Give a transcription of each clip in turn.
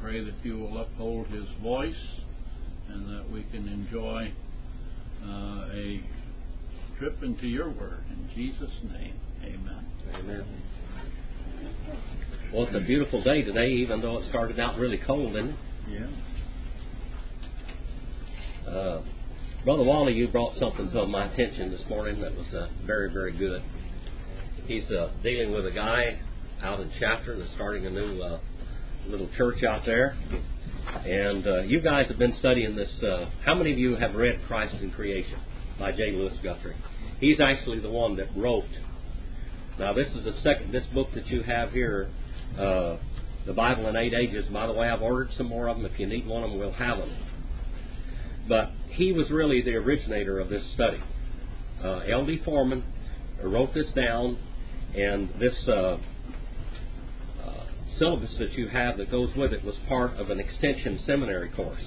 pray that you will uphold his voice and that we can enjoy a trip into your word. In Jesus' name, amen. Amen. Well, it's a beautiful day today, even though it started out really cold, isn't it? Yeah. Brother Wally, you brought something to my attention this morning that was very, very good. He's dealing with a guy out in Shafter that's starting a new little church out there. And you guys have been studying this. How many of you have read Christ in Creation by J. Lewis Guthrie? He's actually the one that wrote. Now, this is this book that you have here, The Bible in 8 Ages. By the way, I've ordered some more of them. If you need one of them, we'll have them. But he was really the originator of this study. L.D. Foreman wrote this down, and this syllabus that you have that goes with it was part of an extension seminary course.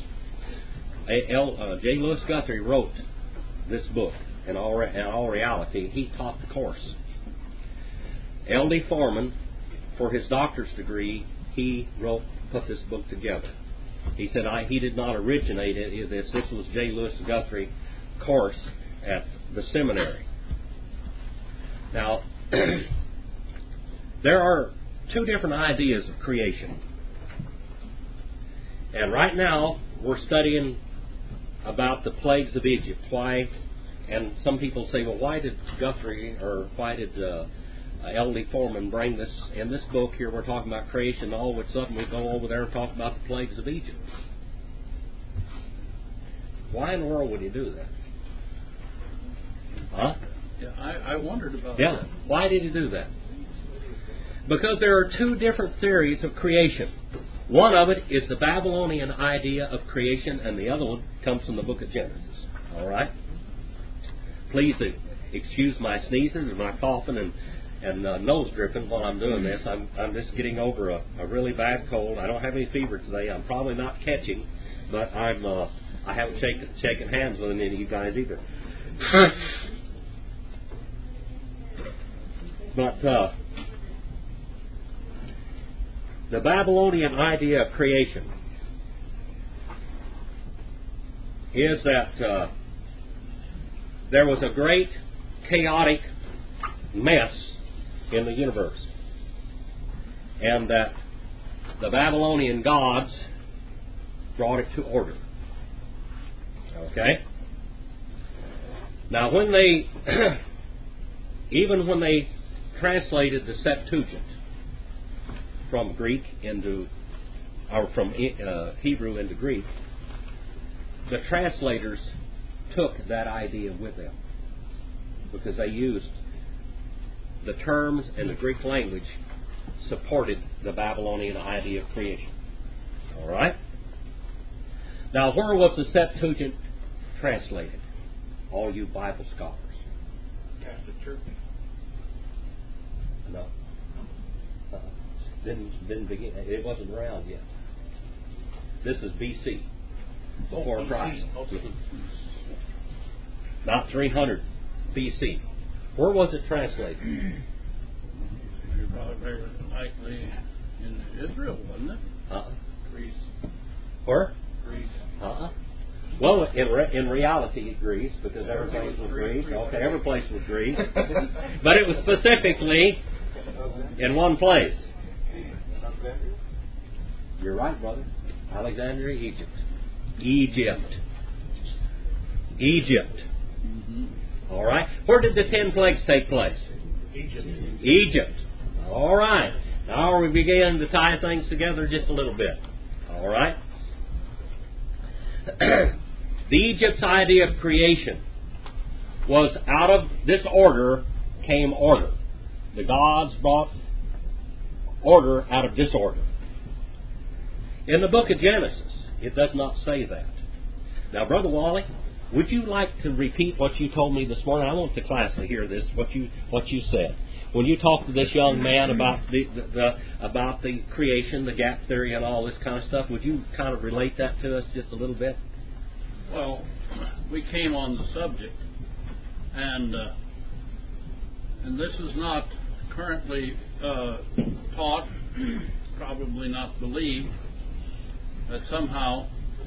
J. Lewis Guthrie wrote this book. In all reality, he taught the course. L.D. Foreman, for his doctor's degree, he put this book together. He said he did not originate this. This was J. Lewis Guthrie course at the seminary. Now, there are two different ideas of creation. And right now, we're studying about the plagues of Egypt. Why? And some people say, well, why did Guthrie, or why did L.D. Foreman bring this? In this book here, we're talking about creation. All of a sudden, we go over there and talk about the plagues of Egypt. Why in the world would he do that? Huh? Yeah, I wondered about that. Yeah, why did he do that? Because there are two different theories of creation. One of it is the Babylonian idea of creation, and the other one comes from the book of Genesis. All right? Please excuse my sneezing and my coughing and nose dripping while I'm doing this. I'm just getting over a really bad cold. I don't have any fever today. I'm probably not catching, but I haven't shaken hands with any of you guys either. But the Babylonian idea of creation is that there was a great chaotic mess in the universe, and that the Babylonian gods brought it to order. Okay? Now, when they even when they translated the Septuagint from Greek from Hebrew into Greek, the translators took that idea with them because they used the terms and the Greek language supported the Babylonian idea of creation. All right? Now, where was the Septuagint translated? All you Bible scholars. Catholic Church. No. Didn't begin. It wasn't around yet. This is BC, before Christ. Not 300 BC. Where was it translated? Very likely in Israel, wasn't it? Greece. Where? Greece. Well, in reality, Greece, because every place was Greece. Okay, every place was Greece. But it was specifically in one place. You're right, brother. Alexandria, Egypt. Egypt. Mm-hmm. All right. Where did the 10 plagues take place? Egypt. All right. Now we begin to tie things together just a little bit. All right. The Egypt's idea of creation was out of disorder came order. The gods brought order out of disorder. In the book of Genesis, it does not say that. Now, Brother Wally, would you like to repeat what you told me this morning? I want the class to hear this, what you said. When you talked to this young man about the creation, the gap theory and all this kind of stuff, would you kind of relate that to us just a little bit? Well, we came on the subject, and this is not currently taught, probably not believed, that somehow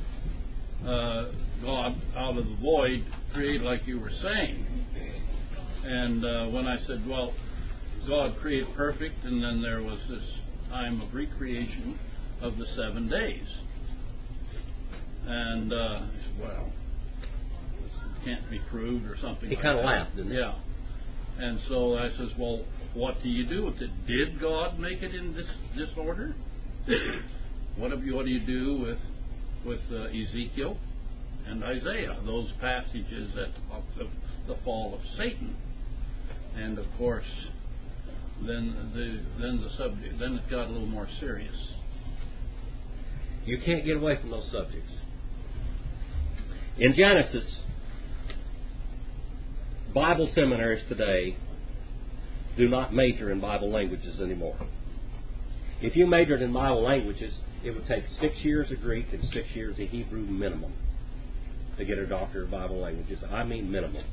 God, out of the void, created like you were saying. And when I said, well, God created perfect, and then there was this time of recreation of the 7 days. And I said, well, this can't be proved or something He like kind of that. laughed, didn't he? Yeah. And so I says, well, what do you do with it? Did God make it in this disorder? What do you do with Ezekiel and Isaiah, those passages that talk of the fall of Satan? And of course, then the subject, then it got a little more serious. You can't get away from those subjects. In Genesis, Bible seminaries today do not major in Bible languages anymore. If you majored in Bible languages, it would take 6 years of Greek and 6 years of Hebrew minimum to get a doctorate of Bible languages. I mean minimum.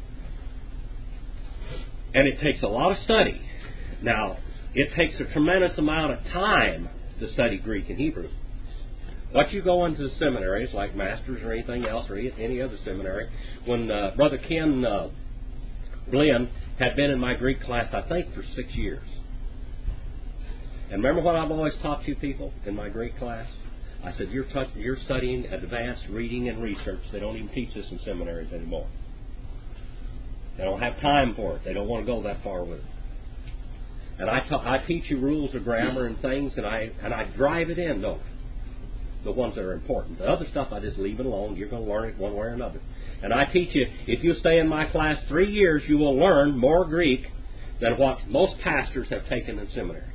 And it takes a lot of study. Now, it takes a tremendous amount of time to study Greek and Hebrew. Once you go into seminaries like Masters or anything else or any other seminary, when Brother Ken Glenn had been in my Greek class, I think, for 6 years. And remember what I've always taught you people in my Greek class? I said, you're studying advanced reading and research. They don't even teach this in seminaries anymore. They don't have time for it. They don't want to go that far with it. And I teach you rules of grammar and things, and I drive it in, don't I? The ones that are important. The other stuff I just leave it alone. You're going to learn it one way or another. And I teach you, if you stay in my class 3 years, you will learn more Greek than what most pastors have taken in seminary.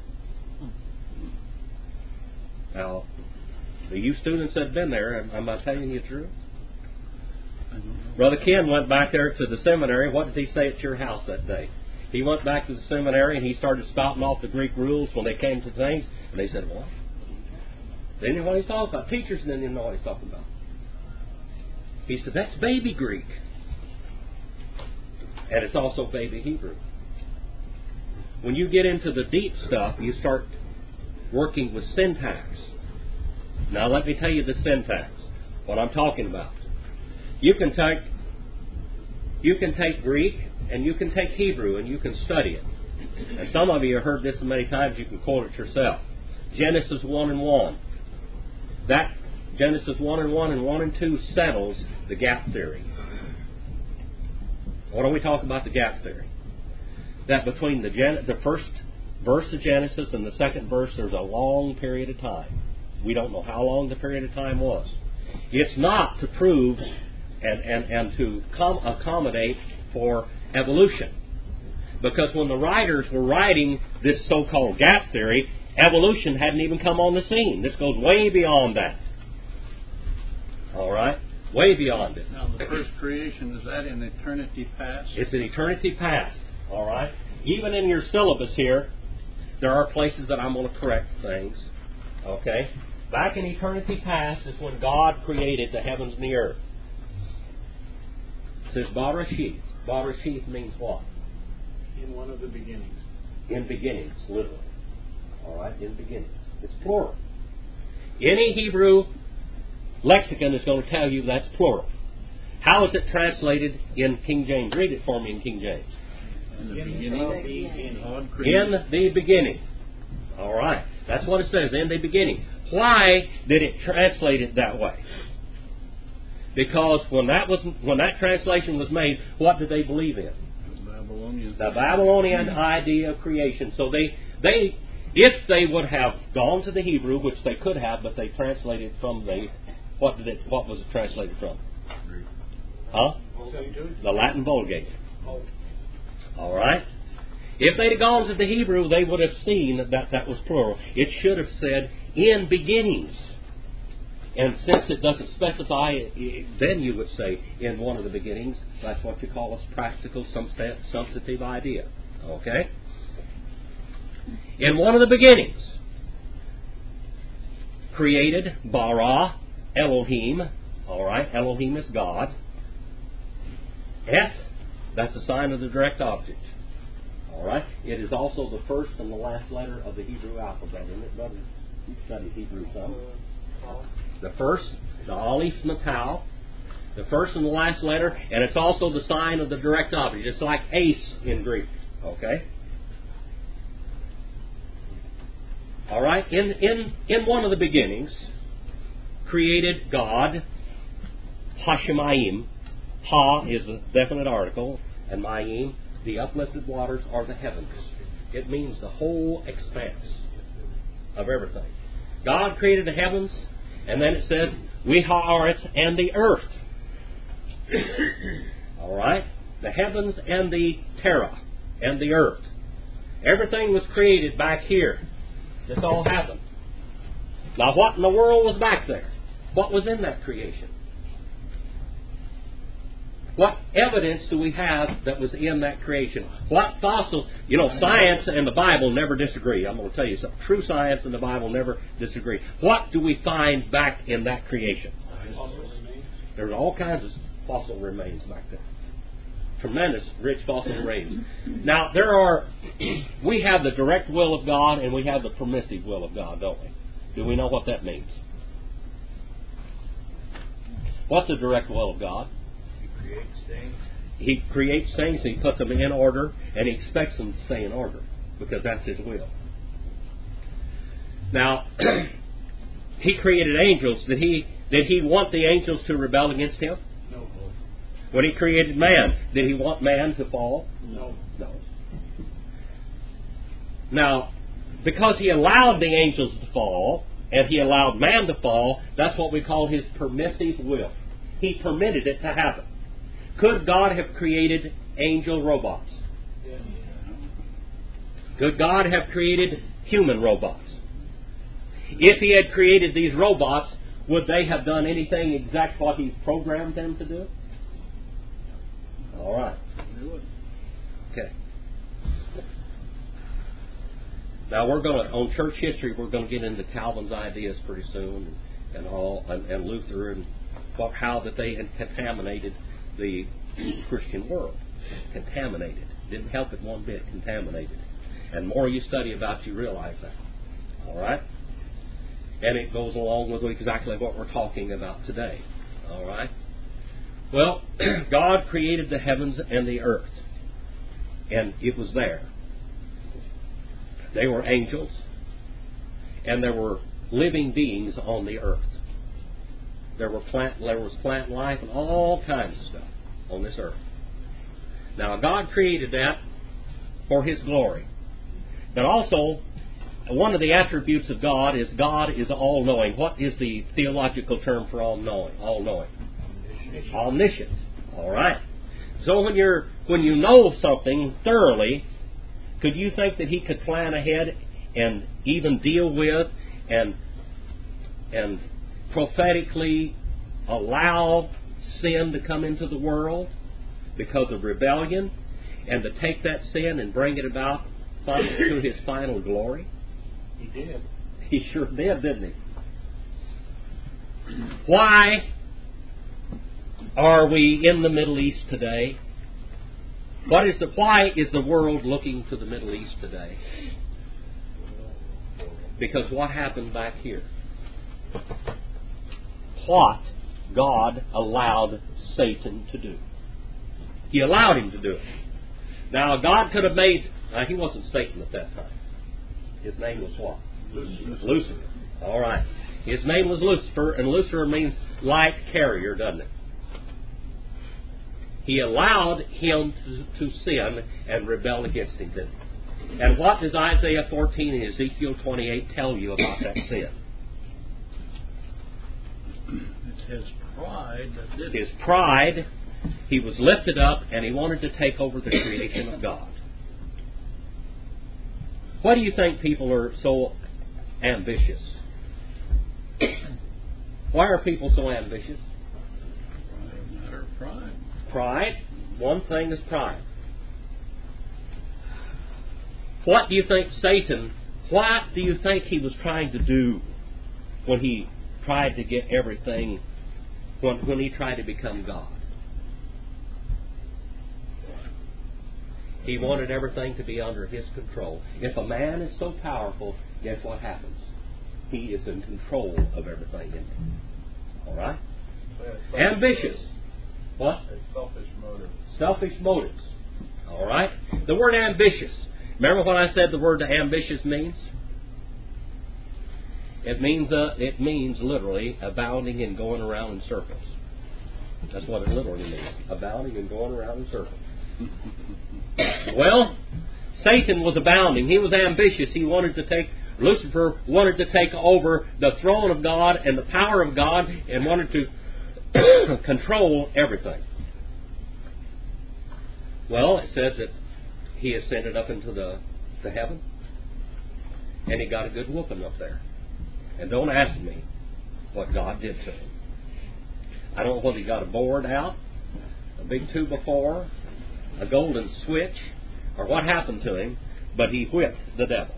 Now, you students that have been there, am I telling you the truth? Brother Ken went back there to the seminary. What did he say at your house that day? He went back to the seminary and he started spouting off the Greek rules when they came to things. And they said, what? They didn't know what he's talking about. Teachers didn't even know what he's talking about. He said, that's baby Greek. And it's also baby Hebrew. When you get into the deep stuff, you start working with syntax. Now let me tell you the syntax, what I'm talking about. You can take Greek and you can take Hebrew and you can study it. And some of you have heard this many times, you can quote it yourself. Genesis 1 and 1. That Genesis 1 and 1 and 1 and 2 settles the gap theory. What do we talk about the gap theory? That between the first verse of Genesis and the second verse, there's a long period of time. We don't know how long the period of time was. It's not to prove and to accommodate for evolution. Because when the writers were writing this so-called gap theory, evolution hadn't even come on the scene. This goes way beyond that. All right? Way beyond it. Now, the first creation, is that in eternity past? It's in eternity past. All right? Even in your syllabus here, there are places that I'm going to correct things. Okay? Back in eternity past is when God created the heavens and the earth. It says Barashith. Barashith means what? In one of the beginnings. In beginnings, literally. All right? In beginnings. It's plural. Any Hebrew lexicon is going to tell you that's plural. How is it translated in King James? Read it for me in King James. In the beginning, God In created. the beginning. All right. That's what it says, in the beginning. Why did it translate it that way? Because when that translation was made, what did they believe in? The Babylonian idea of creation. So they if they would have gone to the Hebrew, which they could have, but they translated from what was it translated from? Huh? The Latin Vulgate. All right. If they'd have gone to the Hebrew, they would have seen that was plural. It should have said in beginnings. And since it doesn't specify, then you would say in one of the beginnings. That's what you call a practical substantive idea. Okay? In one of the beginnings, created bara, Elohim. All right, Elohim is God. Et, that's a sign of the direct object. All right, it is also the first and the last letter of the Hebrew alphabet, isn't it, brother? You studied Hebrew some. The first, the Aleph Matau, the first and the last letter, and it's also the sign of the direct opposite. It's like ace in Greek. Okay? All right? In one of the beginnings, created God, Hashemayim. Ha is a definite article, and Mayim, the uplifted waters, are the heavens. It means the whole expanse of everything. God created the heavens, and then it says, V'haaretz, and the earth. All right? The heavens and the terra, and the earth. Everything was created back here. This all happened. Now, what in the world was back there? What was in that creation? What evidence do we have that was in that creation? What fossil... science and the Bible never disagree. I'm going to tell you something. True science and the Bible never disagree. What do we find back in that creation? There's all kinds of fossil remains back there. Tremendous, rich fossil remains. Now, we have the direct will of God and we have the permissive will of God, don't we? Do we know what that means? What's the direct will of God? He creates things, He puts them in order, and He expects them to stay in order, because that's His will. Now, He created angels. Did He want the angels to rebel against Him? No. When He created man, did He want man to fall? No. No. Now, because He allowed the angels to fall, and He allowed man to fall, that's what we call His permissive will. He permitted it to happen. Could God have created angel robots? Yeah. Could God have created human robots? If He had created these robots, would they have done anything exact what He programmed them to do? All right. Okay. Now on church history, we're going to get into Calvin's ideas pretty soon, and Luther, and how that they had contaminated the Christian world. Contaminated. Didn't help it one bit. Contaminated. And the more you study about it, you realize that. All right? And it goes along with exactly what we're talking about today. All right? Well, God created the heavens and the earth. And it was there. They were angels. And there were living beings on the earth. There was plant life and all kinds of stuff on this earth. Now, God created that for His glory. But also, one of the attributes of God is all-knowing. What is the theological term for all-knowing? All-knowing. Omniscient. All right. So when you know something thoroughly, could you think that He could plan ahead and even deal with and prophetically allow sin to come into the world because of rebellion, and to take that sin and bring it about to His final glory? He did. He sure did, didn't He? Why are we in the Middle East today? Why is the world looking to the Middle East today? Because what happened back here? What God allowed Satan to do. He allowed him to do it. Now, God could have he wasn't Satan at that time. His name was what? Lucifer. All right. His name was Lucifer, and Lucifer means light carrier, doesn't it? He allowed him to sin and rebel against Him, didn't he? And what does Isaiah 14 and Ezekiel 28 tell you about that sin? It's his pride that did it. His pride. He was lifted up, and he wanted to take over the creation of God. Why do you think people are so ambitious? Why are people so ambitious? A matter of pride. Pride. One thing is pride. What do you think he was trying to do when he tried to get everything, when he tried to become God? He wanted everything to be under his control. If a man is so powerful, guess what happens? He is in control of everything. All right? Ambitious. What? Selfish motives. Selfish motives. All right? The word ambitious. Remember what I said the word ambitious means? It means literally abounding and going around in circles. That's what it literally means. Abounding and going around in circles. Well, Satan was abounding. He was ambitious. Lucifer wanted to take over the throne of God and the power of God and wanted to control everything. Well, it says that he ascended up into the heaven and he got a good whooping up there. And don't ask me what God did to him. I don't know whether he got a board out, a big 2x4, a golden switch, or what happened to him, but he whipped the devil.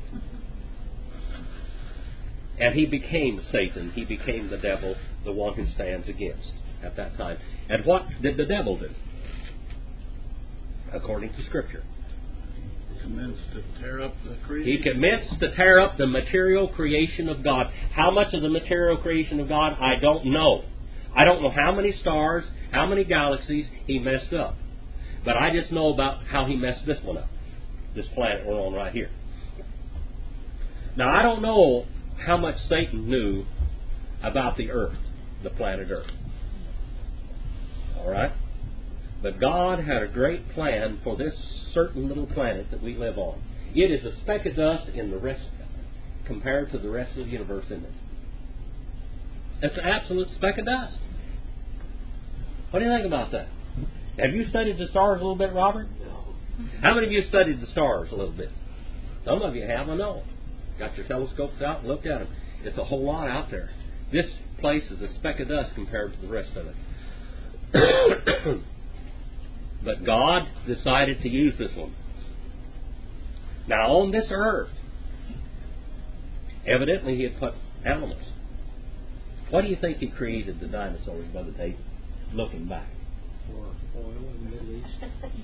And he became Satan. He became the devil, the one who stands against at that time. And what did the devil do? According to Scripture. He commenced to tear up the creation. He commenced to tear up the material creation of God. How much of the material creation of God? I don't know. I don't know how many stars, how many galaxies he messed up. But I just know about how he messed this one up. This planet we're on right here. Now, I don't know how much Satan knew about the earth, the planet Earth. All right? But God had a great plan for this certain little planet that we live on. It is a speck of dust in the rest, compared to the rest of the universe, isn't it? It's an absolute speck of dust. What do you think about that? Have you studied the stars a little bit, Robert? No. How many of you studied the stars a little bit? Some of you have, I know. Got your telescopes out and looked at them. It's a whole lot out there. This place is a speck of dust compared to the rest of it. But God decided to use this one. Now, on this earth, evidently he had put animals. What do you think he created the dinosaurs, Brother Tate, looking back? For oil in the Middle East.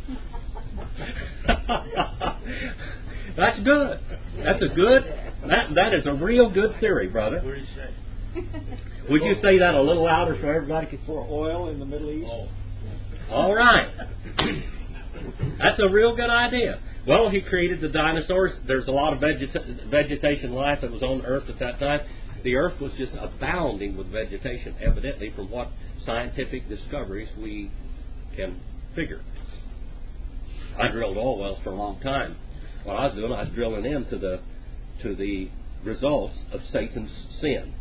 That's good. That is a real good theory, brother. What do you say? Would you say that a little louder so everybody could? For oil in the Middle East. Oh. All right. That's a real good idea. Well, he created the dinosaurs. There's a lot of vegetation life that was on the earth at that time. The earth was just abounding with vegetation, evidently, from what scientific discoveries we can figure. I drilled oil wells for a long time. What I was doing, I was drilling into the results of Satan's sin.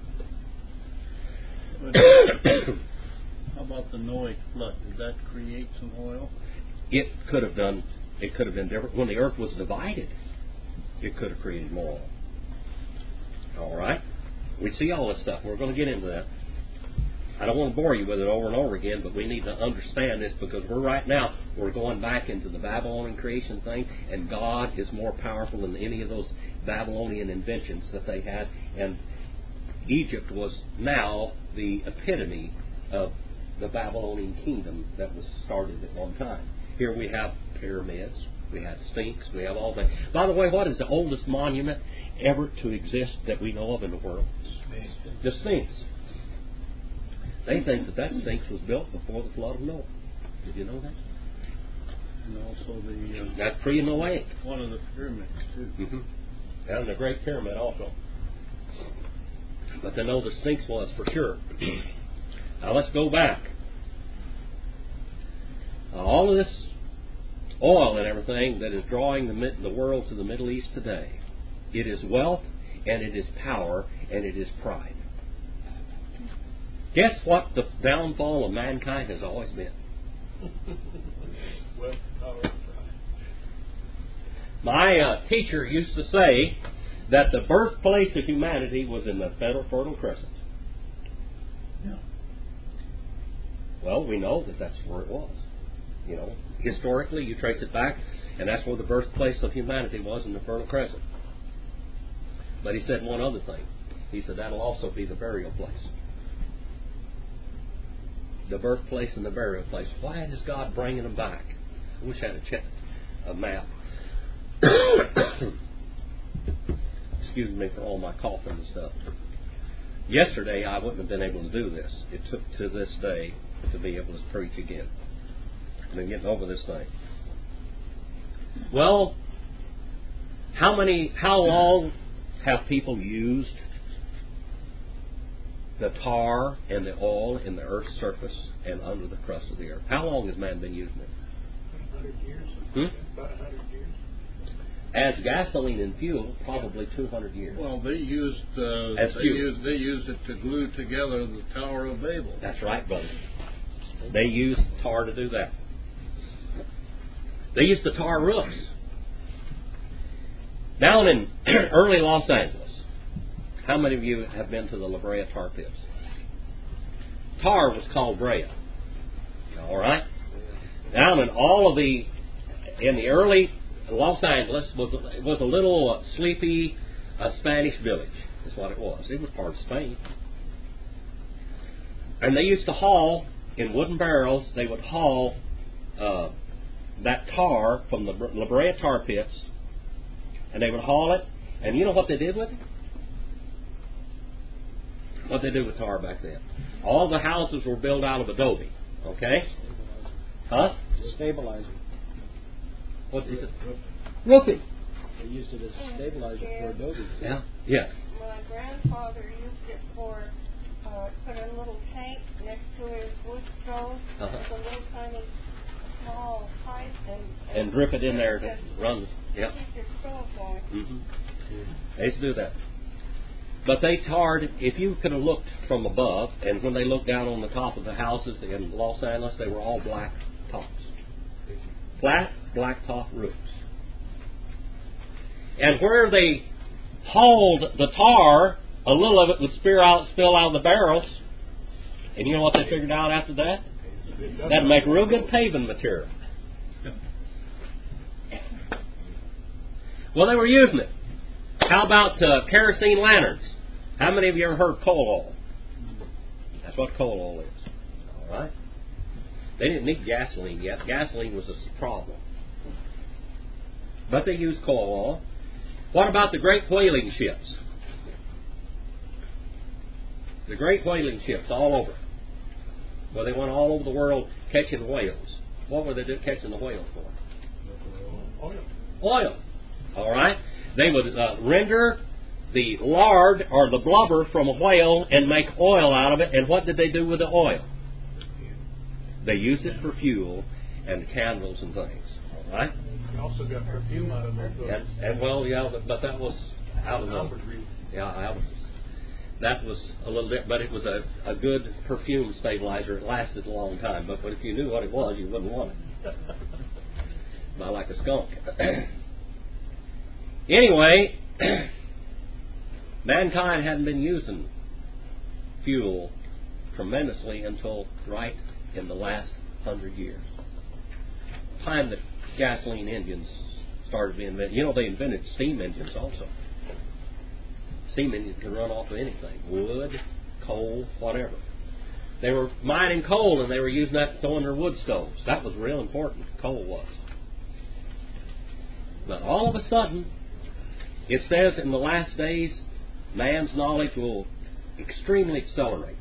How about the Noah flood? Did that create some oil? It could have been different. When the earth was divided, it could have created more oil. All right? We see all this stuff. We're going to get into that. I don't want to bore you with it over and over again, but we need to understand this because we're going back into the Babylonian creation thing, and God is more powerful than any of those Babylonian inventions that they had. And Egypt was now the epitome of the Babylonian kingdom that was started at one time. Here we have pyramids, we have Sphinx, we have all that. By the way, what is the oldest monument ever to exist that we know of in the world? The Sphinx. They think that Sphinx was built before the flood of Noah. Did you know that? And also the... That's pre-Noahic. One of the pyramids, too. Mm-hmm. And the Great Pyramid also. But they know the Sphinx was for sure. Now let's go back. All of this oil and everything that is drawing the world to the Middle East today, it is wealth, and it is power, and it is pride. Guess what the downfall of mankind has always been? Wealth, power, and pride. My teacher used to say that the birthplace of humanity was in the Fertile Crescent. Yeah. Well, we know that that's where it was. You know, historically, you trace it back, and that's where the birthplace of humanity was, in the Fertile Crescent. But he said one other thing. He said that'll also be the burial place. The birthplace and the burial place. Why is God bringing them back? I wish I had a map. excuse me for all my coughing and stuff. Yesterday, I wouldn't have been able to do this. It took to this day to be able to preach again. I've been getting over this thing. Well, how long have people used the tar and the oil in the earth's surface and under the crust of the earth? How long has man been using it? 100 years. About 100 years. As gasoline and fuel, probably 200 years. Well, they used they used it to glue together the Tower of Babel. That's right, brother. They used tar to do that. They used to tar roofs. Down in early Los Angeles, how many of you have been to the La Brea tar pits? Tar was called Brea. All right? Down in in the early Los Angeles was a little sleepy Spanish village. Is what it was. It was part of Spain. And they used to haul in wooden barrels. They would haul that tar from the La Brea tar pits, and they would haul it. And you know what they did with it? What they did with tar back then? All the houses were built out of adobe. Okay? Huh? Stabilizer. What is it? Roofing. They used it as a stabilizer for adobe. Yeah. Yes. My grandfather used it for put a little tank next to his wood stove with a little tiny small pipe and drip it in there to run. Yep. Keep your stove going. Mm-hmm. They used to do that. But they tarred, if you could have looked from above, and when they looked down on the top of the houses in Los Angeles, they were all black tops. Flat, black top roofs. And where they hauled the tar, a little of it would spill out of the barrels. And you know what they figured out after that? That'd make real good paving material. Well, they were using it. How about kerosene lanterns? How many of you ever heard of coal oil? That's what coal oil is. All right? They didn't need gasoline yet. Gasoline was a problem. But they used coal oil. What about the great whaling ships? The great whaling ships all over. Well, they went all over the world catching whales. What were they catching the whales for? Oil. All right? They would render the lard or the blubber from a whale and make oil out of it. And what did they do with the oil? They used it for fuel and candles and things. All right? You also got perfume out of it. And well, yeah, but that was out of the... Yeah, that was a little bit, but it was a good perfume stabilizer. It lasted a long time. But if you knew what it was, you wouldn't want it. Not like a skunk. Anyway, mankind hadn't been using fuel tremendously until right in the last 100 years. The time that gasoline engines started being invented. You know, they invented steam engines also. Steam engines can run off of anything. Wood, coal, whatever. They were mining coal and they were using that to throw in their wood stoves. That was real important. Coal was. But all of a sudden, it says in the last days, man's knowledge will extremely accelerate.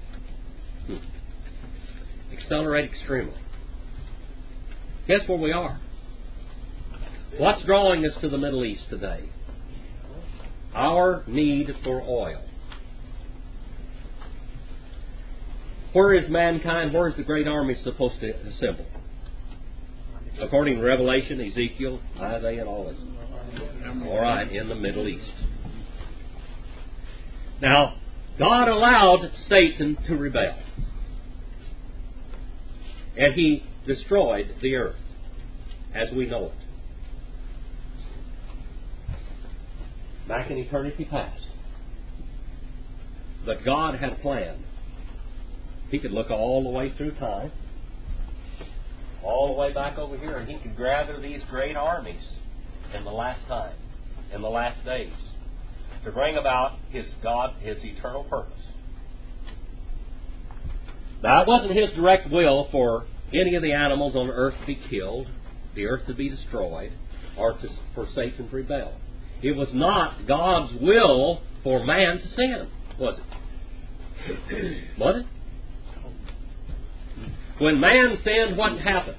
Accelerate extremely. Guess where we are? What's drawing us to the Middle East today? Our need for oil. Where is mankind? Where is the great army supposed to assemble? According to Revelation, Ezekiel, Isaiah, and all this. All right, in the Middle East. Now, God allowed Satan to rebel. And he destroyed the earth as we know it. Back in eternity past. But God had a plan. He could look all the way through time, all the way back over here, and he could gather these great armies in the last time, in the last days, to bring about his eternal purpose. Now, it wasn't his direct will for any of the animals on earth to be killed, the earth to be destroyed, or for Satan to rebel. It was not God's will for man to sin, was it? Was it? When man sinned, what happened?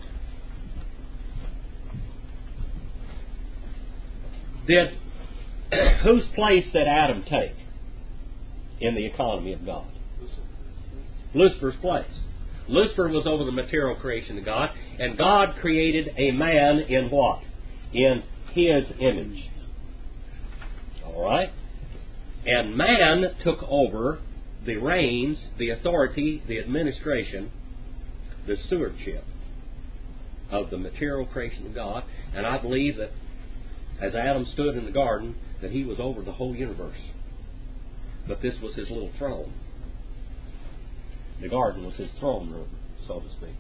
Whose place did Adam take in the economy of God? Lucifer's place. Lucifer was over the material creation of God, and God created a man in what? In His image. All right? And man took over the reins, the authority, the administration, the stewardship of the material creation of God. And I believe that as Adam stood in the garden, that he was over the whole universe. But this was his little throne. The garden was his throne room, so to speak.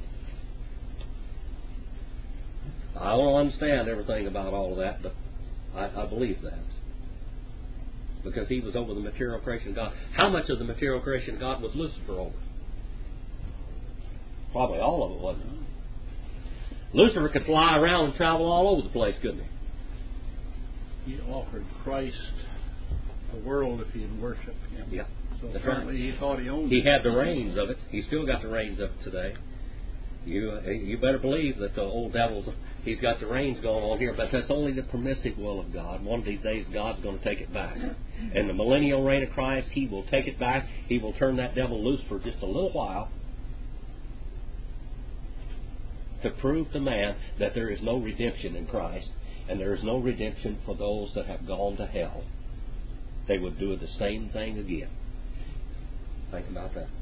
I don't understand everything about all of that, but I believe that. Because he was over the material creation of God. How much of the material creation of God was Lucifer over? Probably all of it, wasn't it? Lucifer could fly around and travel all over the place, couldn't he? He offered Christ the world if he'd worship Him. Yeah. So That's apparently right. he thought he owned He it. had the reins of it. He still got the reins of it today. You better believe that the old devil's, he's got the reins going on here, but that's only the permissive will of God. One of these days, God's going to take it back. And the millennial reign of Christ, He will take it back. He will turn that devil loose for just a little while to prove to man that there is no redemption in Christ, and there is no redemption for those that have gone to hell. They would do the same thing again. Think about that.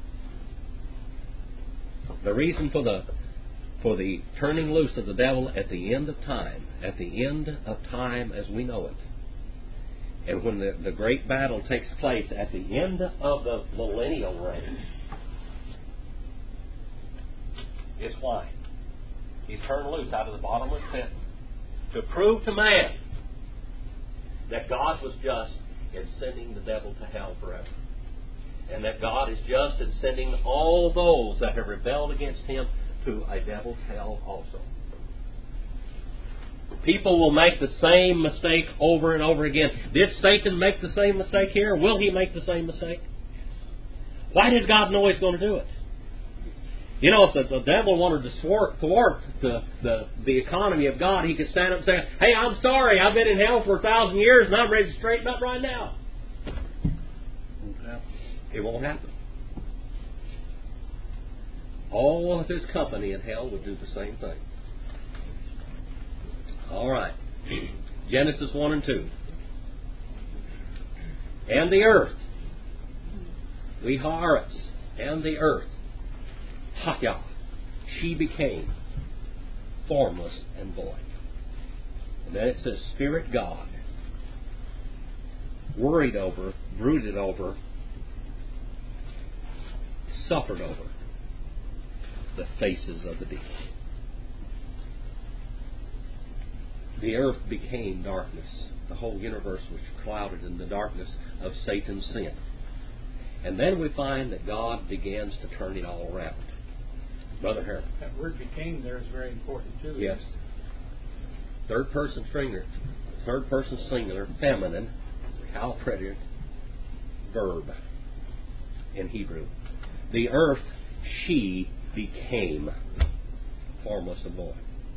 The reason for the turning loose of the devil at the end of time as we know it, and when the great battle takes place at the end of the millennial reign, is why He's turned loose out of the bottomless pit to prove to man that God was just in sending the devil to hell forever. And that God is just in sending all those that have rebelled against Him to a devil's hell also. People will make the same mistake over and over again. Did Satan make the same mistake here? Will he make the same mistake? Why does God know He's going to do it? You know, if the devil wanted to thwart the economy of God, he could stand up and say, "Hey, I'm sorry, I've been in hell for 1,000 years and I'm ready to straighten up right now." It won't happen. All of his company in hell would do the same thing. All right. Genesis 1 and 2. And the earth, we haaretz, and the earth, Haya, she became formless and void. And then it says, Spirit God, worried over, brooded over, suffered over the faces of the deep. The earth became darkness. The whole universe was clouded in the darkness of Satan's sin. And then we find that God begins to turn it all around. Brother Harold. That word became there is very important too. Yes. Third person singular, feminine, calpreteric verb in Hebrew. The earth, she became formless and void.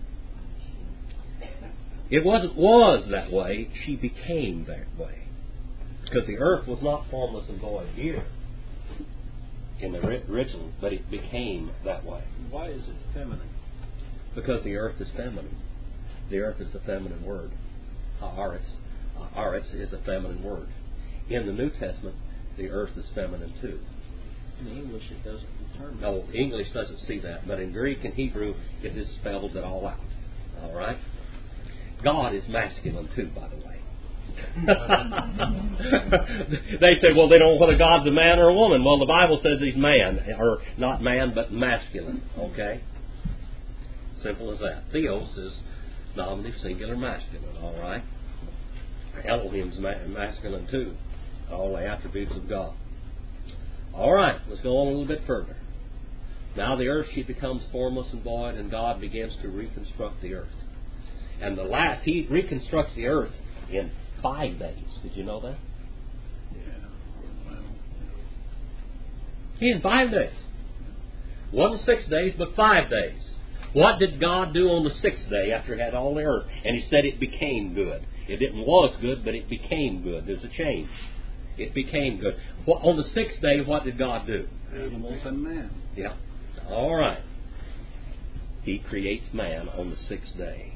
It wasn't was that way, she became that way. Because the earth was not formless and void here in the original, but it became that way. Why is it feminine? Because the earth is feminine. The earth is a feminine word. Haaretz is a feminine word. In the New Testament, the earth is feminine too. In English, it doesn't determine. No, English doesn't see that, but in Greek and Hebrew, it just spells it all out. All right? God is masculine too, by the way. They say, well, they don't know whether God's a man or a woman. Well, the Bible says He's man, or not man, but masculine. Okay? Simple as that. Theos is nominative, singular, masculine. All right? Elohim's masculine too. All the attributes of God. All right, let's go on a little bit further. Now the earth, she becomes formless and void, and God begins to reconstruct the earth. And He reconstructs the earth in 5 days. Did you know that? Yeah. Well, He had 5 days. Wasn't 6 days, but 5 days. What did God do on the 6th day after He had all the earth? And He said it became good. It didn't was good, but it became good. There's a change. It became good. On the 6th day, what did God do? animals and man. Yeah. All right. He creates man on the 6th day.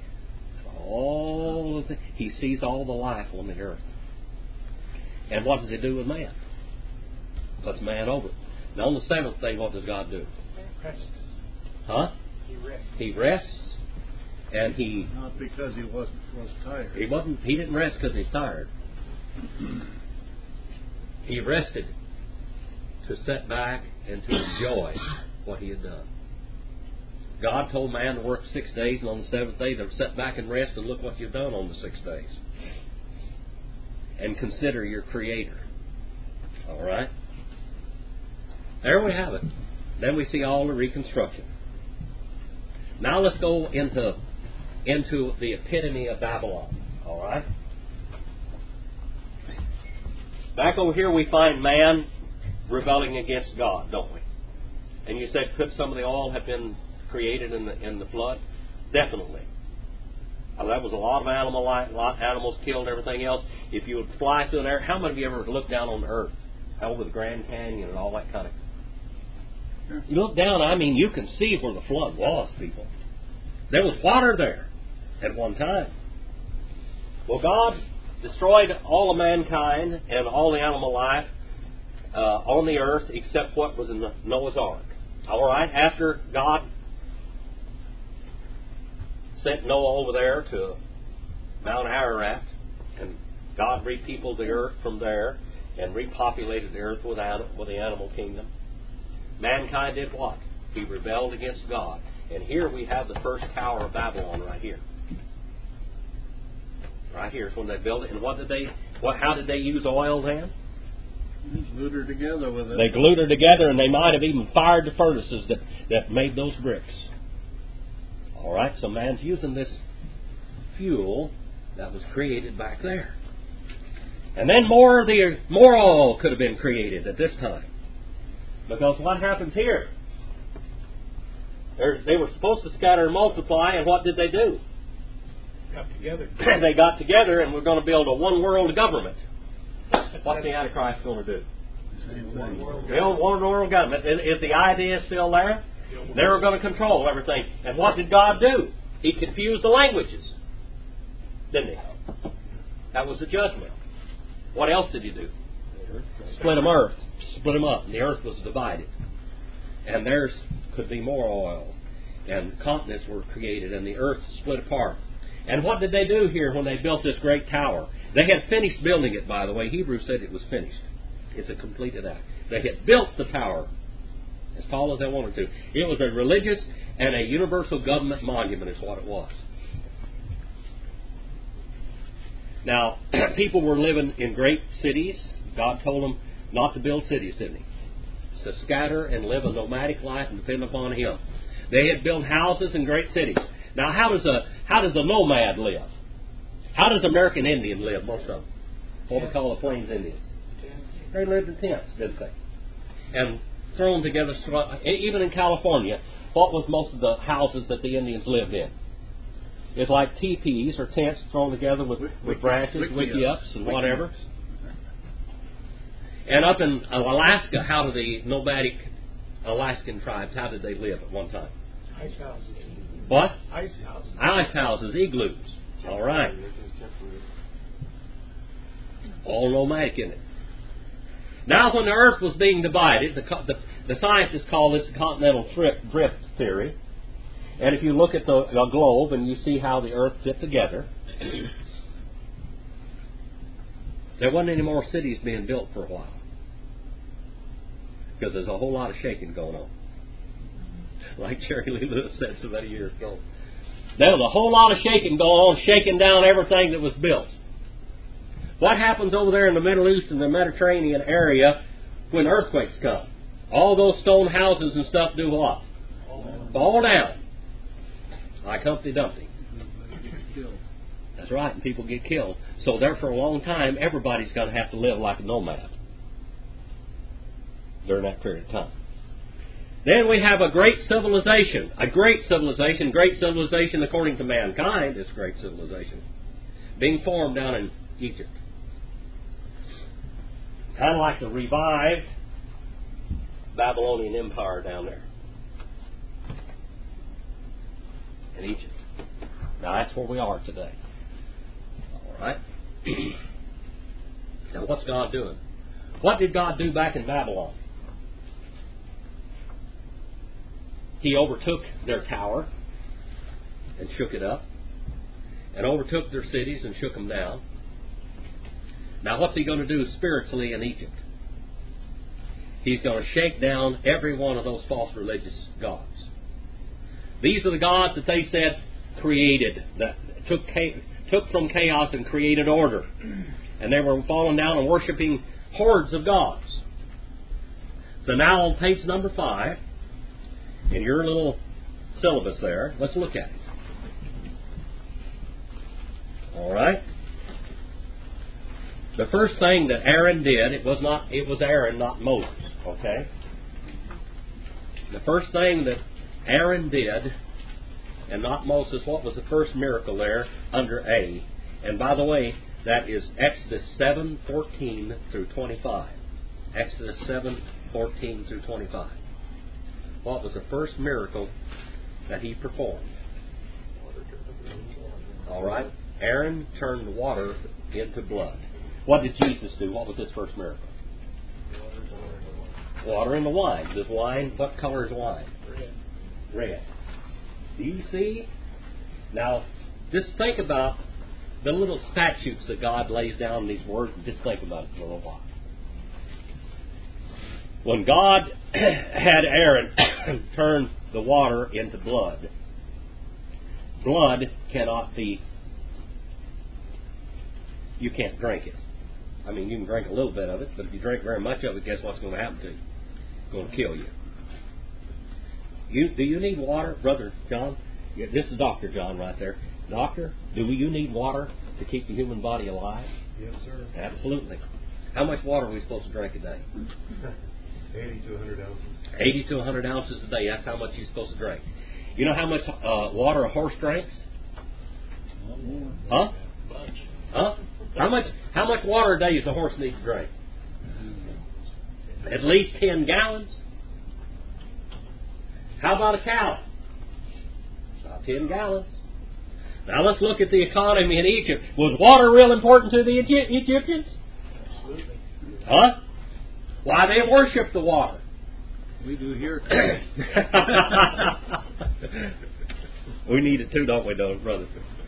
He sees all the life on the earth. And what does He do with man? Puts man over. Now on the 7th day, what does God do? Rests. Huh? He rests. He rests, and He Not because he was tired. He didn't rest because He's tired. He rested to sit back and to enjoy what He had done. God told man to work 6 days, and on the 7th day to sit back and rest, and look what you've done on the 6 days. And consider your Creator. All right? There we have it. Then we see all the reconstruction. Now let's go into the epitome of Babylon. All right? Back over here we find man rebelling against God, don't we? And you said, could some of the oil have been created in the flood? Definitely. That was a lot of animals killed and everything else. If you would fly through there, how many of you ever looked down on the earth? Over the Grand Canyon and all that kind of... Sure. You look down, you can see where the flood was, people. There was water there at one time. Well, God destroyed all of mankind and all the animal life on the earth except what was in the Noah's Ark. All right, after God sent Noah over there to Mount Ararat, and God repeopled the earth from there and repopulated the earth with the animal kingdom. Mankind did what? He rebelled against God. And here we have the first Tower of Babylon right here. Right here is when they built it. And how did they use oil then? They glued her together with it. They glued her together, and they might have even fired the furnaces that made those bricks. All right, so man's using this fuel that was created back there. And then more oil could have been created at this time. Because what happens here? They were supposed to scatter and multiply, and what did they do? Got together. They got together, and we're going to build a one world government. What's the Antichrist going to do? One world government. Is the idea still there? They were going to control everything. And what did God do? He confused the languages. Didn't He? That was the judgment. What else did He do? Split them up. And the earth was divided. And theirs could be more oil. And continents were created, and the earth split apart. And what did they do here when they built this great tower? They had finished building it, by the way. Hebrews said it was finished. It's a completed act. They had built the tower as tall as they wanted to. It was a religious and a universal government monument is what it was. Now, people were living in great cities. God told them not to build cities, didn't He? To scatter and live a nomadic life and depend upon Him. They had built houses in great cities. Now, how does a nomad live? How does American Indian live, most of them? What we call the Plains Indians. They lived in tents, didn't they? And thrown together, even in California, what was most of the houses that the Indians lived in? It's like teepees or tents thrown together with branches, wickiups and whatever. And up in Alaska, how do the nomadic Alaskan tribes, how did they live at one time? Ice houses. What? Ice houses. Ice houses, igloos. All right. All nomadic in it. Now, when the earth was being divided, the scientists call this the continental drift theory. And if you look at the globe and you see how the earth fit together, there wasn't any more cities being built for a while. Because there's a whole lot of shaking going on. Like Jerry Lee Lewis said so many years ago. There was a whole lot of shaking going on, shaking down everything that was built. What happens over there in the Middle East and the Mediterranean area when earthquakes come? All those stone houses and stuff do what? Fall down. Like Humpty Dumpty. That's right, and people get killed. So there for a long time, everybody's going to have to live like a nomad during that period of time. Then we have a great civilization. A great civilization. Great civilization according to mankind is great civilization. Being formed down in Egypt. Kind of like the revived Babylonian Empire down there in Egypt. Now that's where we are today. All right. Now what's God doing? What did God do back in Babylon? He overtook their tower and shook it up, and overtook their cities and shook them down. Now what's He going to do spiritually in Egypt? He's going to shake down every one of those false religious gods. These are the gods that they said created, that took from chaos and created order. And they were falling down and worshiping hordes of gods. So now on page number 5, in your little syllabus there, let's look at it. All right? The first thing that Aaron did, it was Aaron, not Moses. Okay? The first thing that Aaron did, and not Moses, what was the first miracle there under A? And by the way, that is Exodus 7:14 through 25. Exodus 7:14 through 25. What was the first miracle that he performed? All right. Aaron turned water into blood. What did Jesus do? What was his first miracle? Water into wine. Does wine, what color is wine? Red. Do you see? Now, just think about the little statutes that God lays down in these words, and just think about it for a little while. When God had Aaron turn the water into blood, blood cannot be, you can't drink it. I mean, you can drink a little bit of it, but if you drink very much of it, guess what's going to happen to you? It's going to kill you. Do you need water, Brother John? Yeah, this is Dr. John right there. Doctor, do you need water to keep the human body alive? Yes, sir. Absolutely. How much water are we supposed to drink a day? 80 to 100 ounces. 80 to 100 ounces a day. That's how much you're supposed to drink. You know how much water a horse drinks? Huh? Huh? How much water a day does a horse need to drink? At least 10 gallons. How about a cow? About 10 gallons. Now let's look at the economy in Egypt. Was water real important to the Egyptians? Absolutely. Huh? Why, they worship the water. We do here too. We need it too, don't we, brother?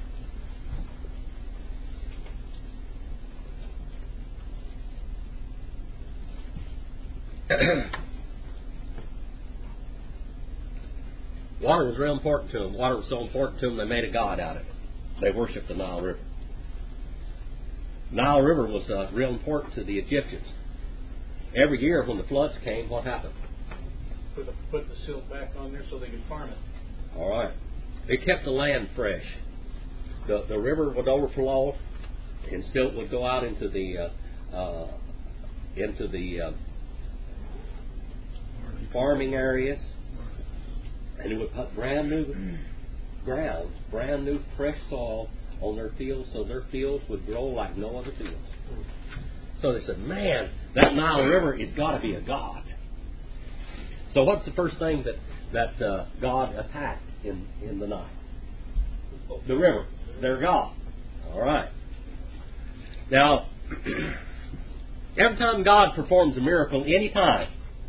Water was real important to them. Water was so important to them they made a god out of it. They worshipped the Nile River. Nile River was real important to the Egyptians. Every year when the floods came, what happened? Put the silt back on there so they could farm it. All right. It kept the land fresh. The river would overflow, and silt would go out into the farming areas, and it would put brand new ground, brand new fresh soil on their fields, so their fields would grow like no other fields. So they said, man, that Nile River has got to be a god. So what's the first thing that God attacked in the Nile? The river. Their God. All right. Now, every time God performs a miracle, any time,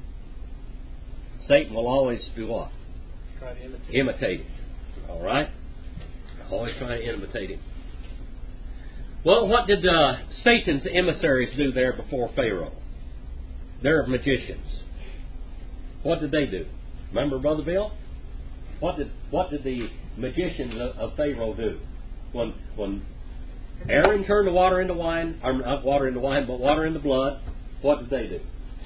Satan will always do what? Try to imitate him. All right? Always trying to imitate him. Well, what did Satan's emissaries do there before Pharaoh? They're magicians. What did they do? Remember, Brother Bill? What did the magicians of Pharaoh do? When Aaron turned the water into wine, or not water into wine, but water into blood, what did they do?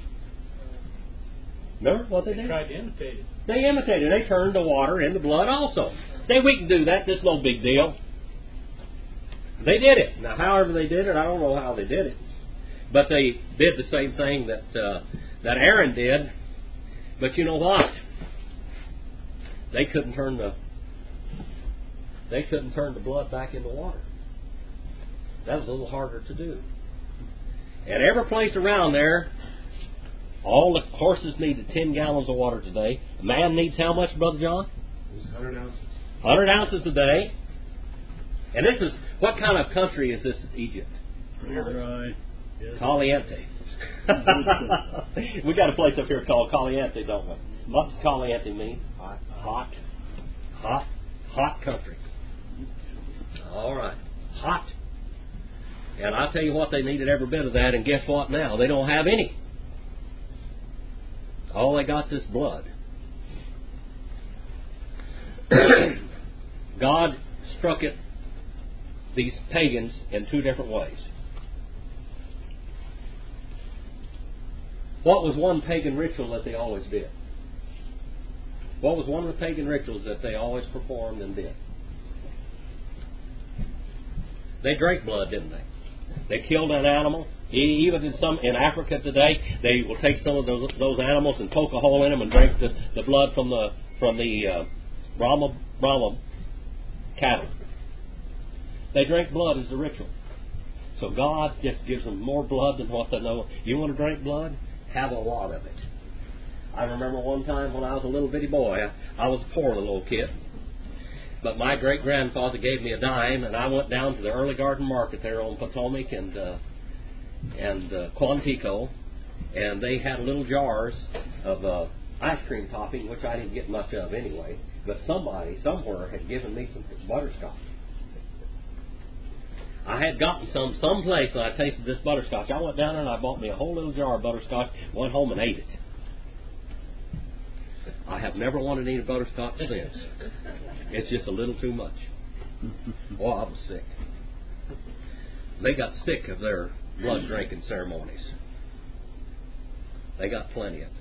Remember what they did? They tried to imitate it. They imitated. They turned the water into blood also. Say, we can do that. This is no big deal. They did it. Now, however they did it, I don't know how they did it. But they did the same thing that Aaron did. But you know what? They couldn't turn the blood back into water. That was a little harder to do. And every place around there, all the horses needed 10 gallons of water today. A man needs how much, Brother John? It was 100 ounces. 100 ounces a day. And this is, what kind of country is this, Egypt? Right. Caliente. We got a place up here called Caliente, don't we? What does Caliente mean? Hot. Hot country. All right. Hot. And I'll tell you what, they needed every bit of that, and guess what now? They don't have any. All they got is blood. God struck it, these pagans, in two different ways. What was one pagan ritual that they always did? What was one of the pagan rituals that they always performed and did? They drank blood, didn't they? They killed an animal. Even in Africa today, they will take some of those animals and poke a hole in them and drink the blood from the Brahma cattle. They drink blood as a ritual. So God just gives them more blood than what they know. You want to drink blood? Have a lot of it. I remember one time when I was a little bitty boy, I was a poor little kid. But my great-grandfather gave me a dime, and I went down to the early garden market there on Potomac and Quantico, and they had little jars of ice cream topping, which I didn't get much of anyway, but somebody somewhere had given me some butterscotch. I had gotten someplace, and I tasted this butterscotch. I went down there and I bought me a whole little jar of butterscotch, went home and ate it. I have never wanted to eat a butterscotch since. It's just a little too much. Oh, I was sick. They got sick of their blood drinking ceremonies. They got plenty of it.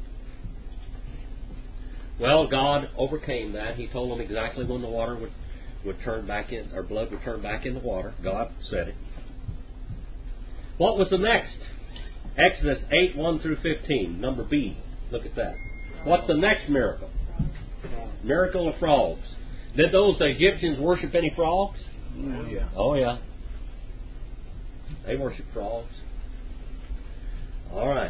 Well, God overcame that. He told them exactly when the water would turn back in, or blood would turn back into water. God said it. What was the next? Exodus 8, 1 through 15, number B. Look at that. What's the next miracle? Miracle of frogs. Did those Egyptians worship any frogs? Oh, yeah. Oh, yeah. They worship frogs. All right.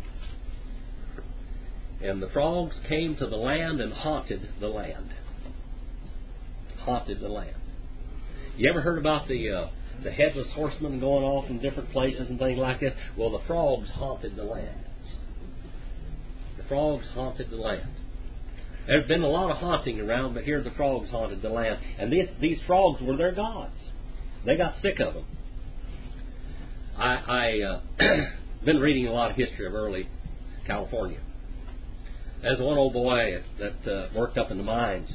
And the frogs came to the land and haunted the land. Haunted the land. You ever heard about the headless horseman going off in different places and things like that? Well, the frogs haunted the land. The frogs haunted the land. There's been a lot of haunting around, but here the frogs haunted the land. And these frogs were their gods. They got sick of them. I've been reading a lot of history of early California. There's one old boy that worked up in the mines.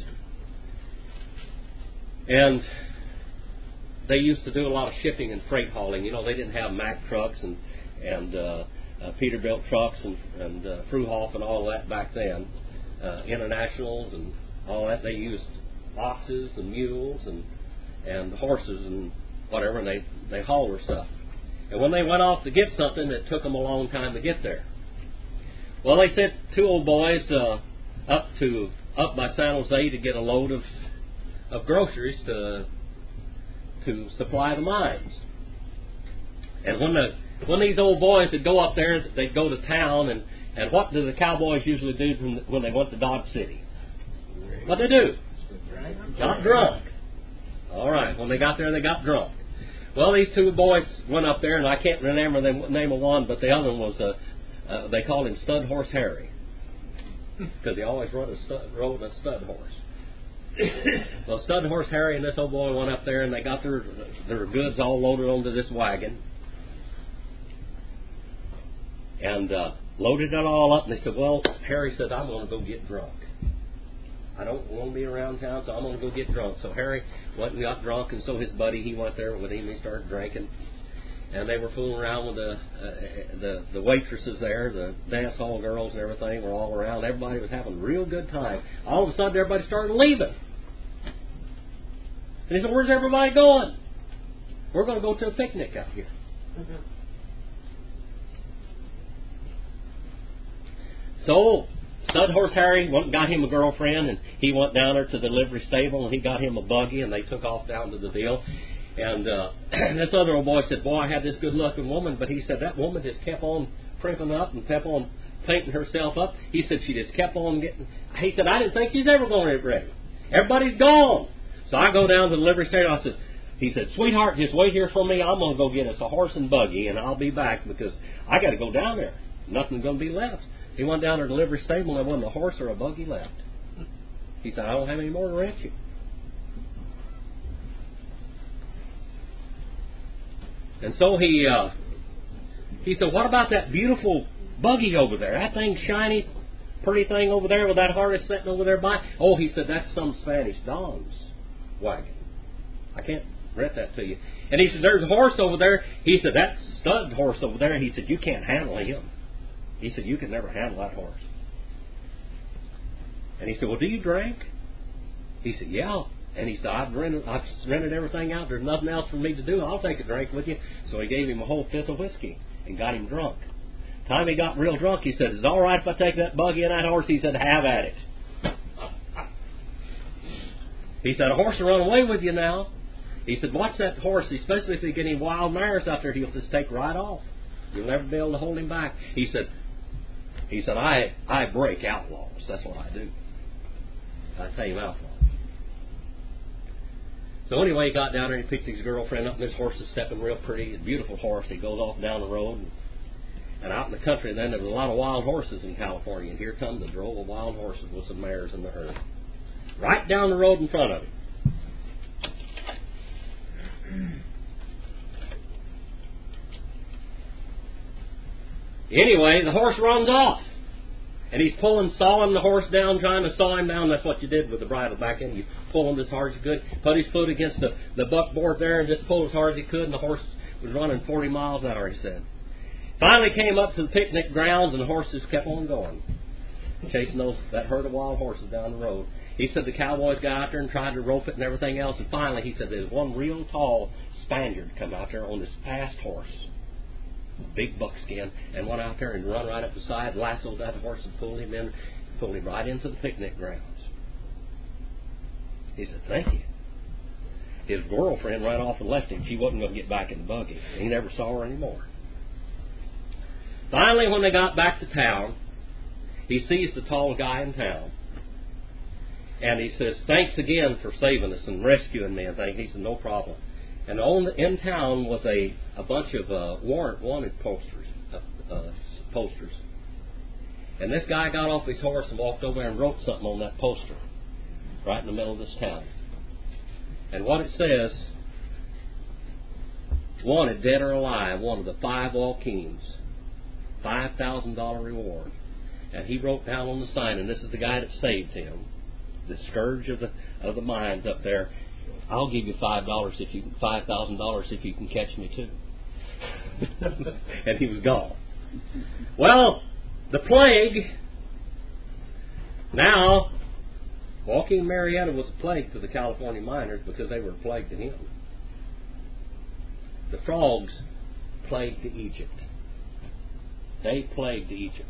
And they used to do a lot of shipping and freight hauling. You know, they didn't have Mack trucks and Peterbilt trucks and Fruhoff and all that back then. Internationals and all that. They used oxes and mules and horses and whatever, and they hauled their stuff. And when they went off to get something, it took them a long time to get there. Well, they sent two old boys up by San Jose to get a load of groceries to supply the mines. And when these old boys would go up there, they'd go to town, and what do the cowboys usually do when they went to Dodge City? What they do? Got drunk. All right. When they got there, they got drunk. Well, these two boys went up there, and I can't remember the name of one, but the other one was they called him Stud Horse Harry, because he always rode a stud horse. Well, Stud Horse Harry and this old boy went up there, and they got their goods all loaded onto this wagon, and loaded it all up. And they said, well, Harry said, I'm going to go get drunk. I don't want to be around town, so I'm going to go get drunk. So Harry went and got drunk, and so his buddy, he went there with him, and he started drinking. And they were fooling around with the waitresses there, the dance hall girls and everything were all around. Everybody was having a real good time. All of a sudden, everybody started leaving. And he said, where's everybody going? We're going to go to a picnic out here. So, Stud Horse Harry went and got him a girlfriend, and he went down there to the livery stable, and he got him a buggy, and they took off down to the deal. And this other old boy said, boy, I had this good-looking woman, but he said, that woman just kept on primping up and kept on painting herself up. He said, she just kept on getting... He said, I didn't think she's ever going to get ready. Everybody's gone. So I go down to the livery stable, I says, he said, sweetheart, just wait here for me. I'm going to go get us a horse and buggy, and I'll be back because I got to go down there. Nothing's going to be left. He went down to the livery stable, and there wasn't a horse or a buggy left. He said, I don't have any more to rent you. And so he said, what about that beautiful buggy over there? That thing shiny, pretty thing over there with that harness sitting over there by? Oh, he said, that's some Spanish Don's wagon. I can't rent that to you. And he said, there's a horse over there. He said, that stud horse over there. He said, you can't handle him. He said, you can never handle that horse. And he said, well, do you drink? He said, yeah. And he said, I've rented everything out. There's nothing else for me to do. I'll take a drink with you. So he gave him a whole fifth of whiskey and got him drunk. Time he got real drunk, he said, is it all right if I take that buggy and that horse? He said, have at it. He said, a horse will run away with you now. He said, watch that horse, especially if they get any wild mares out there, he'll just take right off. You'll never be able to hold him back. He said, I break outlaws. That's what I do. I tame outlaws. So anyway, he got down there and he picked his girlfriend up, and this horse is stepping real pretty. A beautiful horse. He goes off down the road. And out in the country, then there was a lot of wild horses in California. And here comes a drove of wild horses with some mares in the herd. Right down the road in front of him. Anyway, the horse runs off. And he's sawing the horse down, trying to saw him down. That's what you did with the bridle back in. You pull him as hard as you could, put his foot against the buckboard there and just pull as hard as he could. And the horse was running 40 miles an hour, he said. Finally came up to the picnic grounds, and the horses kept on going, chasing that herd of wild horses down the road. He said the cowboys got out there and tried to rope it and everything else. And finally, he said there's one real tall Spaniard come out there on this fast horse, big buckskin, and went out there and run right up the side, lassoed that horse and pulled him right into the picnic grounds. He said, thank you. His girlfriend ran off and left him. She wasn't going to get back in the buggy. He never saw her anymore. Finally, when they got back to town, he sees the tall guy in town. And he says, thanks again for saving us and rescuing me and things. He said, no problem. And in town was a bunch of wanted posters. And this guy got off his horse and walked over and wrote something on that poster right in the middle of this town. And what it says, wanted dead or alive, one of the 5 Joaquins, $5,000 reward. And he wrote down on the sign, and this is the guy that saved him, the scourge of the mines up there. I'll give you $5,000 if you can catch me too. And he was gone. Well, the plague. Now, Joaquin Murrieta was a plague to the California miners because they were a plague to him. The frogs plagued to Egypt. They plagued Egypt.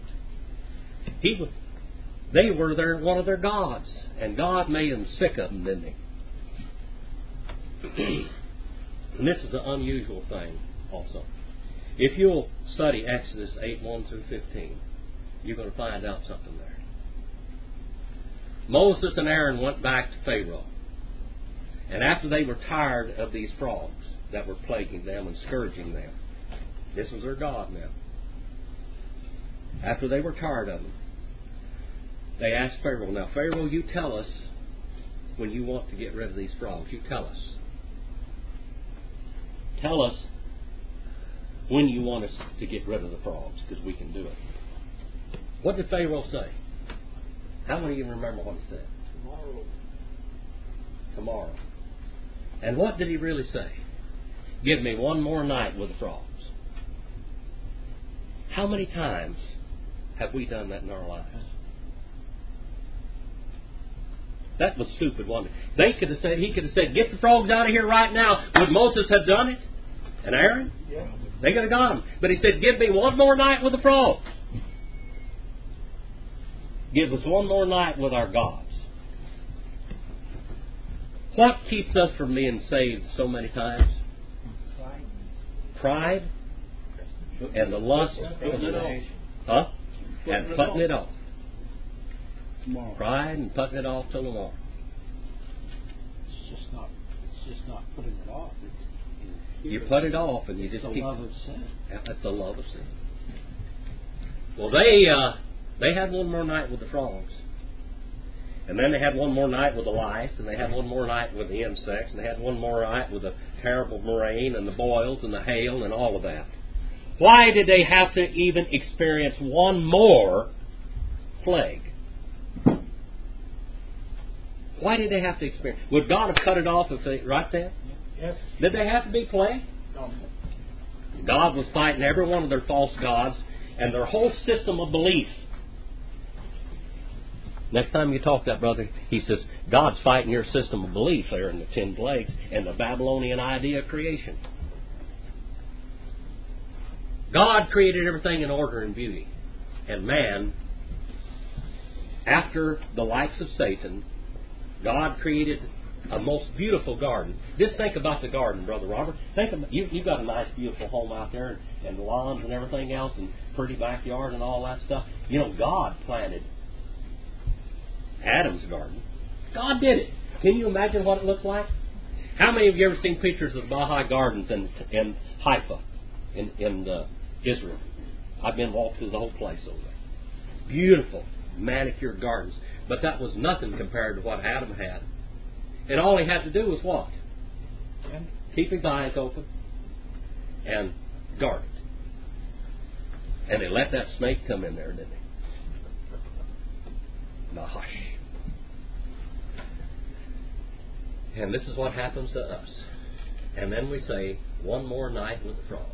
They were one of their gods, and God made them sick of them, didn't He? And this is an unusual thing also. If you'll study Exodus 8:1 through 15, you're going to find out something there. Moses and Aaron went back to Pharaoh, and after they were tired of these frogs that were plaguing them and scourging them, this was their God now. After they were tired of them, they asked Pharaoh, now Pharaoh, you tell us when you want to get rid of these frogs. You tell us. Tell us when you want us to get rid of the frogs, because we can do it. What did Pharaoh say? How many of you remember what he said? Tomorrow. And what did he really say? Give me one more night with the frogs. How many times have we done that in our lives? That was stupid, wasn't it? He could have said, get the frogs out of here right now. Would Moses have done it? and Aaron. Yeah. They could have got him. But he said, give me one more night with the frogs. Give us one more night with our gods. What keeps us from being saved so many times? Pride and the lust. Putting it off. Huh? And putting it off. Tomorrow. Pride and putting it off till tomorrow. It's just not putting it off. You put it off and you just the keep. love of sin. That's the love of sin. Well, they had one more night with the frogs. And then they had one more night with the lice, and they had one more night with the insects, and they had one more night with the terrible rain and the boils and the hail and all of that. Why did they have to even experience one more plague? Why did they have to experience? Would God have cut it off if they, right then? Yes. Did they have to be plagued? No. God was fighting every one of their false gods and their whole system of belief. Next time you talk to that brother, he says, God's fighting your system of belief there in the 10 plagues and the Babylonian idea of creation. God created everything in order and beauty. And man, after the likes of Satan, God created a most beautiful garden. Just think about the garden, Brother Robert. Think about, you've got a nice, beautiful home out there and lawns and everything else and pretty backyard and all that stuff. You know, God planted Adam's garden. God did it. Can you imagine what it looks like? How many of you ever seen pictures of the Baha'i Gardens in Haifa, in Israel? I've been walked through the whole place over there. Beautiful, manicured gardens. But that was nothing compared to what Adam had. And all he had to do was what? Keep his eyes open and guard it. And they let that snake come in there, didn't they? Nahash. And this is what happens to us. And then we say, one more night with the frogs.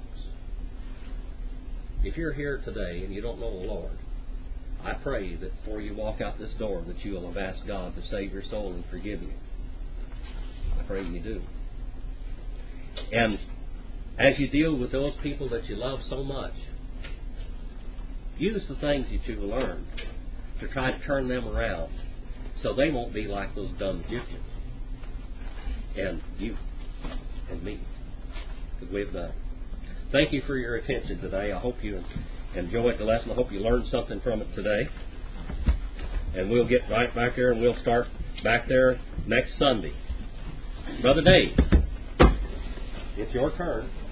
If you're here today and you don't know the Lord, I pray that before you walk out this door that you will have asked God to save your soul and forgive you. I pray you do. And as you deal with those people that you love so much, use the things that you've learned to try to turn them around so they won't be like those dumb Egyptians. And you and me. That we've done. Thank you for your attention today. I hope you enjoyed the lesson. I hope you learned something from it today. And we'll get right back there and we'll start back there next Sunday. Brother Dave, it's your turn.